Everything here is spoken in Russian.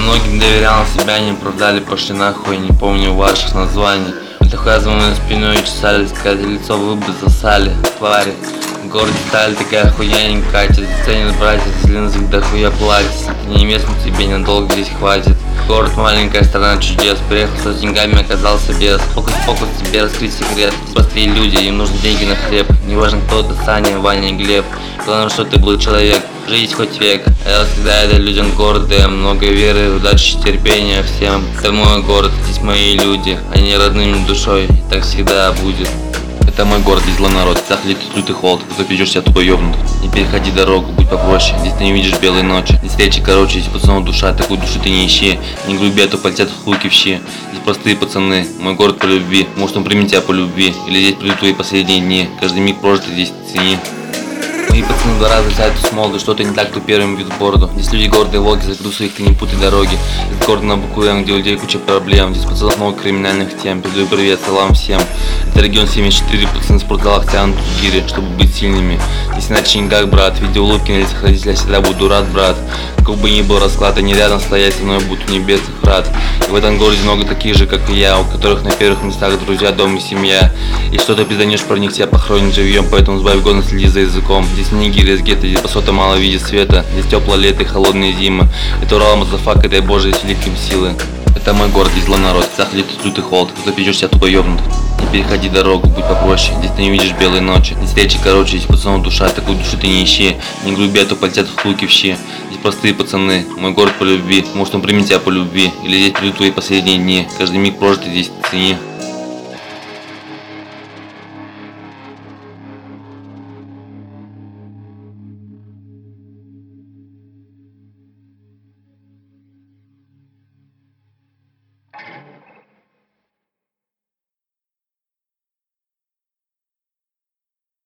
Многим доверял, себя не продали, пошли нахуй, не помню ваших названий. Такая за моей спиной чесали, сказать, лицо вы бы засали, твари. В городе стали такая хуйня не катит. Ценят братья, зеленых дохуя платят. Если ты не местный, тебе надолго здесь хватит. Город маленькая страна чудес. Приехал с деньгами, оказался без. Фокус тебе раскрыть секрет. Простые люди, им нужны деньги на хлеб. Неважно кто это, Саня, Ваня, Глеб. Главное, что ты был человек. Жить хоть век. Я всегда это людям города. Много веры, удачи, терпения всем. Это мой город, здесь мои люди. Они родными душой, и так всегда будет. Это мой город, здесь злой народ, захлит лютый холод, ты пьешь себя тупо ёбнут. Не переходи дорогу, будь попроще, здесь ты не видишь белой ночи. Здесь речи короче, здесь пацанов душа, такую душу ты не ищи. Не груби, а то полетят в хуки в щи. Здесь простые пацаны, мой город по любви. Может он примет тебя по любви, или здесь придут твои последние дни. Каждый миг прожитый здесь цени. Мои пацаны 2 раза сядут с молоду, что-то не так, кто первым бьют в бороду. Здесь люди гордые волки, за своих ты не путай дороги. Здесь город на букву М, где у людей куча проблем. Здесь пацанов много криминальных тем, передаю привет, салам всем. Это регион 74, пацаны в спортзалах тянут в гире, чтобы быть сильными. Здесь иначе никак, брат, видя улыбки на лицах родителей, всегда буду рад, брат. Как бы ни был расклад, они рядом стоять со мной будут небесных врат. И в этом городе много таких же, как и я, у которых на первых местах друзья, дом и семья. И что-то пизданешь про них, тебя похоронят живьем, поэтому сбавь гон, следи за языком. Здесь не нигер из гетто, здесь посота мало видит света. Здесь теплое лето и холодные зимы. Это Урал, мазафак, дай Боже, с великим силы. Это мой город, здесь злой народ, захлит лютый холод, ты пьешь себя тупо ёбнут. Не переходи дорогу, будь попроще, здесь ты не видишь белой ночи. Здесь речи короче, здесь пацанов душа, такую душу ты не ищи. Не груби, а то полетят в хуки в щи. Здесь простые пацаны, мой город по любви. Может он примет тебя по любви, или здесь придут твои последние дни. Каждый миг прожитый здесь цени.